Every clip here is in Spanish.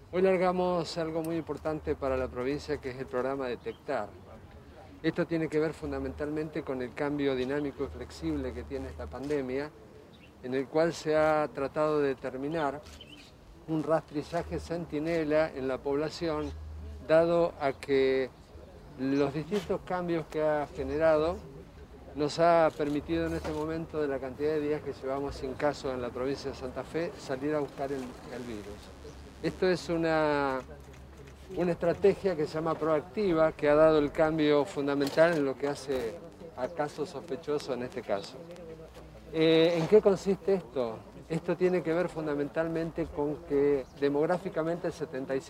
Hoy largamos algo muy importante para la provincia, que es el programa Detectar. Esto tiene que ver fundamentalmente con el cambio dinámico y flexible que tiene esta pandemia, en el cual se ha tratado de determinar un rastrillaje centinela en la población, dado a que los distintos cambios que ha generado nos ha permitido en este momento, de la cantidad de días que llevamos sin caso en la provincia de Santa Fe, salir a buscar el virus. Esto es una estrategia que se llama proactiva, que ha dado el cambio fundamental en lo que hace a casos sospechosos en este caso. ¿En qué consiste esto? Esto tiene que ver fundamentalmente con que demográficamente el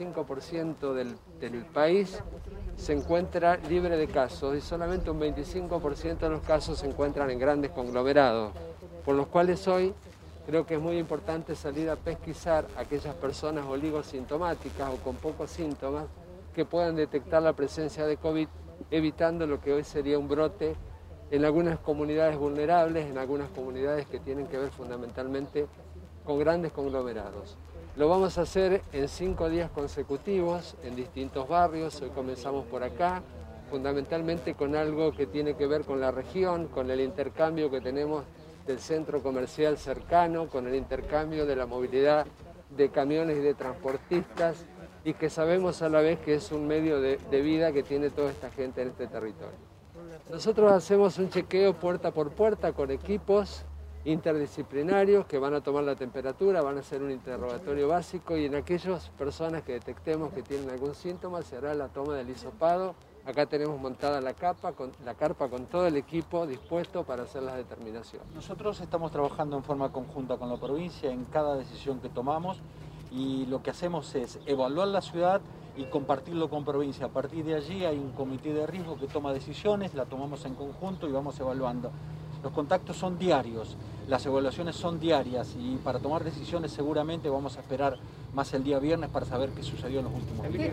75% del país se encuentra libre de casos y solamente un 25% de los casos se encuentran en grandes conglomerados, por los cuales hoy creo que es muy importante salir a pesquisar a aquellas personas oligosintomáticas o con pocos síntomas que puedan detectar la presencia de COVID, evitando lo que hoy sería un brote en algunas comunidades vulnerables, en algunas comunidades que tienen que ver fundamentalmente con grandes conglomerados. Lo vamos a hacer en 5 días consecutivos en distintos barrios. Hoy comenzamos por acá, fundamentalmente con algo que tiene que ver con la región, con el intercambio que tenemos del centro comercial cercano, con el intercambio de la movilidad de camiones y de transportistas, y que sabemos a la vez que es un medio de vida que tiene toda esta gente en este territorio. Nosotros hacemos un chequeo puerta por puerta con equipos interdisciplinarios que van a tomar la temperatura, van a hacer un interrogatorio básico, y en aquellas personas que detectemos que tienen algún síntoma se hará la toma del hisopado. Acá tenemos montada la carpa con todo el equipo dispuesto para hacer las determinaciones. Nosotros estamos trabajando en forma conjunta con la provincia en cada decisión que tomamos, y lo que hacemos es evaluar la ciudad y compartirlo con provincia. A partir de allí hay un comité de riesgo que toma decisiones, la tomamos en conjunto y vamos evaluando. Los contactos son diarios, las evaluaciones son diarias, y para tomar decisiones seguramente vamos a esperar más el día viernes para saber qué sucedió en los últimos días.